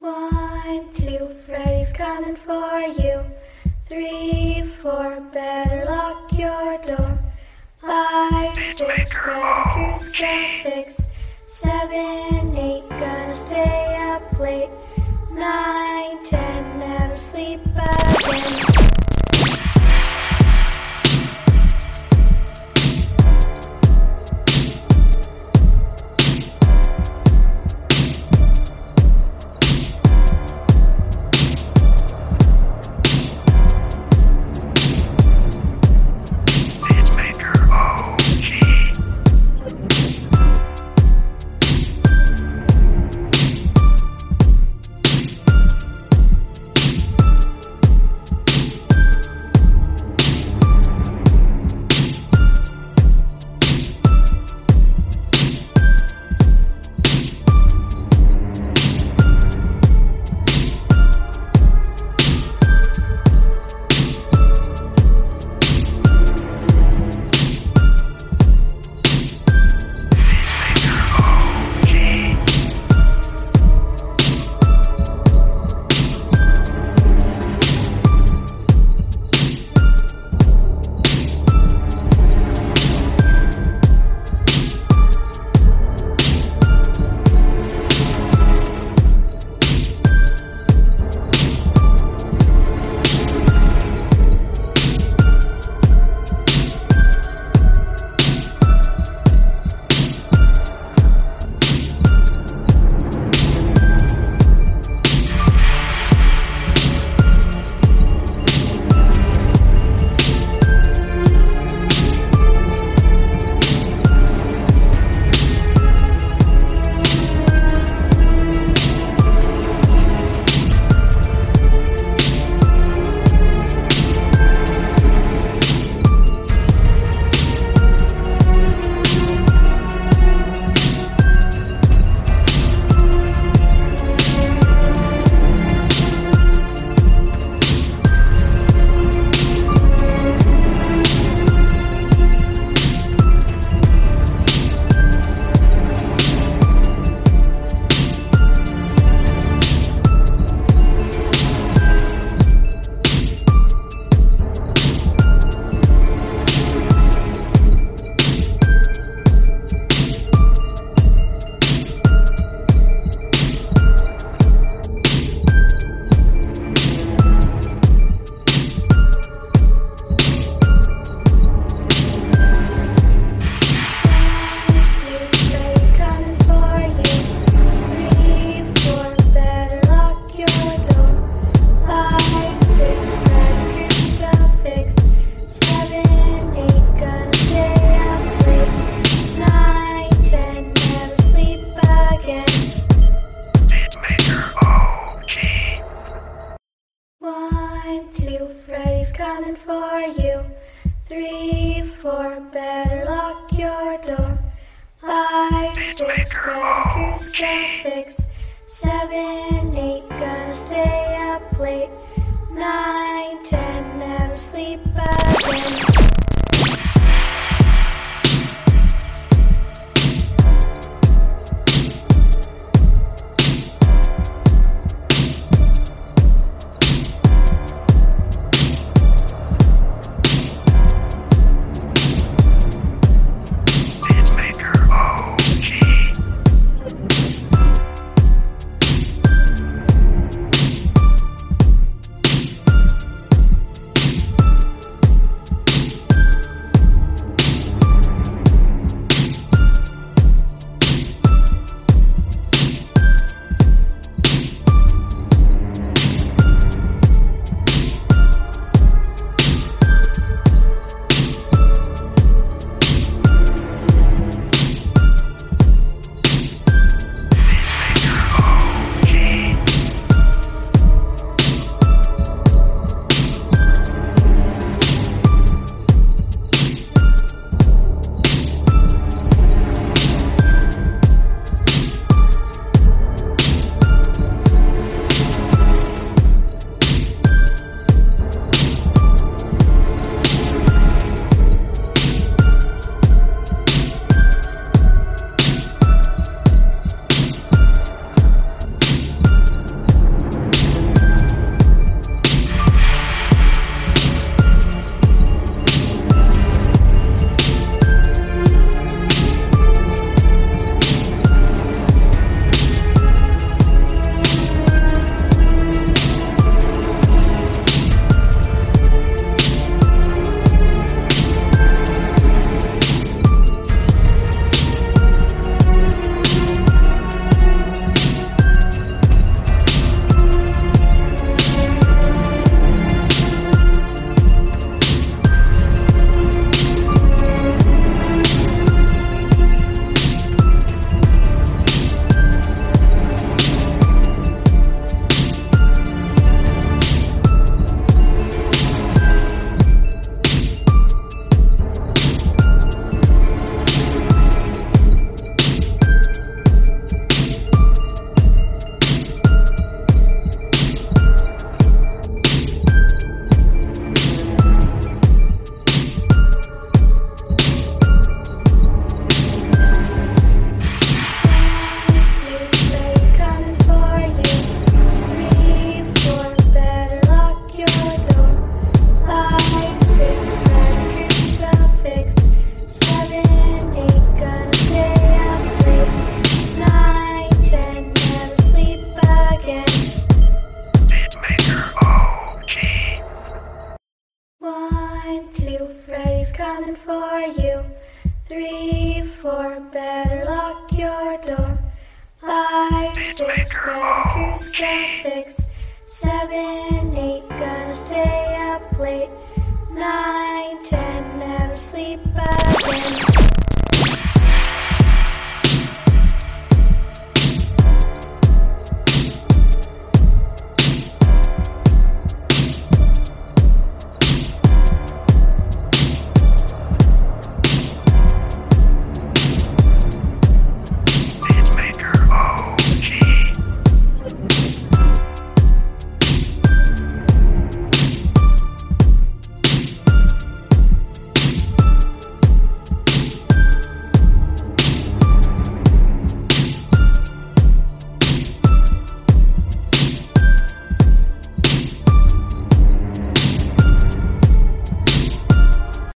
1, 2, Freddy's coming for you. 3, 4, better lock your door. 5, 6, grab a crucifix. 7, 8, gonna stay up late. 9, 10, never sleep again. Freddy's coming for you. 3, 4, better lock your door. 5, 6, grab a crucifix. 7, 8, gonna stay up late. 9, 10, never sleep again. again. Beatmaker OG. 1, 2, Freddy's coming for you. 3, 4, better lock your door. 5, 6, grab a crucifix. 7, 8, gonna stay up late. 9, 10, never sleep again.